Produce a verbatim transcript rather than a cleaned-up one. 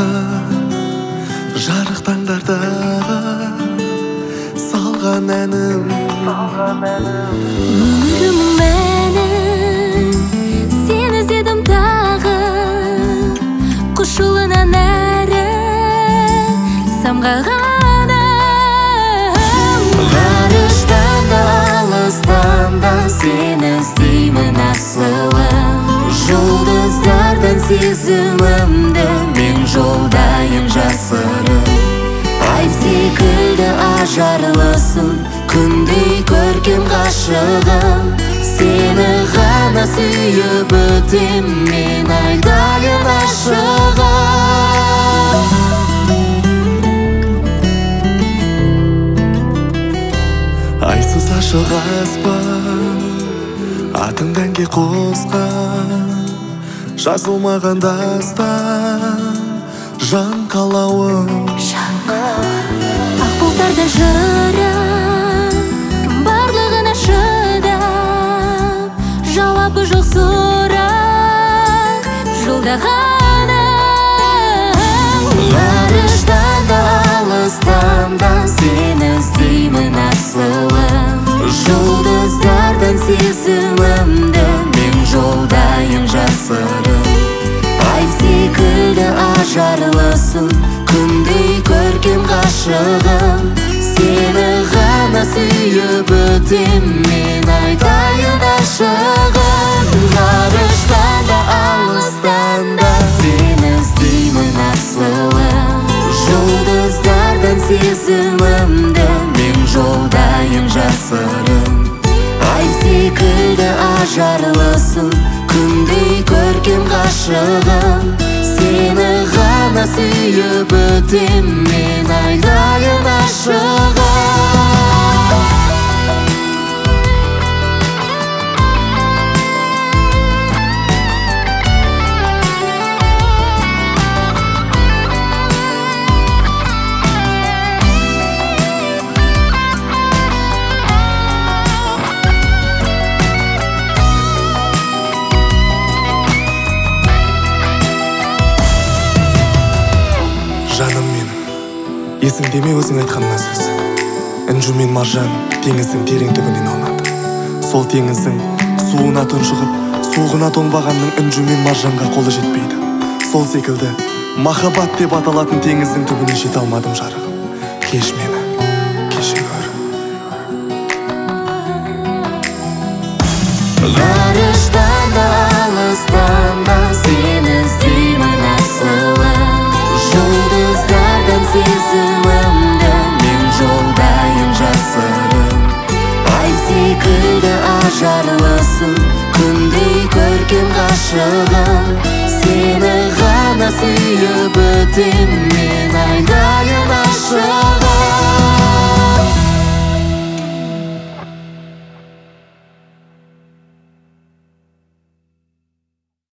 жарық таңдардағы салған әнім. Өмірім мәнін сен іздедім тағы, құшылынан әрі самғағаным. Ғарыштан да алыстан да сені іздеймін асылым. Жұлдыздардан сезімімді мен жолдайын жасырып. Ай секілді ажарлысың, күндей көркем ғашығым. Сені ғана сүйіп өтем мен айдайын ашығым. Айсыз ашық аспан атыңды әнге қосқан, жазылмаған дастан жан қалауым. Ақ бұлттарда жырым барлығына шыдап, жауабы жоқ сұрақ жолдағаным. Ғарыштан да алыстан да сені іздеймін асылым. Жұлдыздардан сезімімді мен жолдайын жасырып. Ай секілді ажарлысың, күндей көркем ғашығым. Сені ғана сүйіп өтем мен айдайын ашығым. Ғарыштан да алыстан да сені іздеймін асылым. Жұлдыздардан сезімімді мен жолдайын жасырып. Ай секілді ажарлысың, күндей көркем ғашығым. Сені ғана сүйіп өтем мен айдайын ашығым. Жаным менің, есіңде ме өзің айтқан мына сөз? Інжу мен маржан теңіздің терең түбінен аунады. Сол теңіздің суына тұншығып, суығына тоңбағанның інжу мен маржанға қолы жетпейді. Сол секілді махаббат деп аталатын теңіздің түбіне жете алмадым жарығым. Кеш мені, кеше көр. Ғарыштан да алыстан да сені іздеймін асылым. Жұлдыздардан сезімімді мен жолдайын жасырып. Ай секілді ажарлысың, күндей көркем ғашығым. Сені ғана сүйіп өтем мен айдайын ашығым.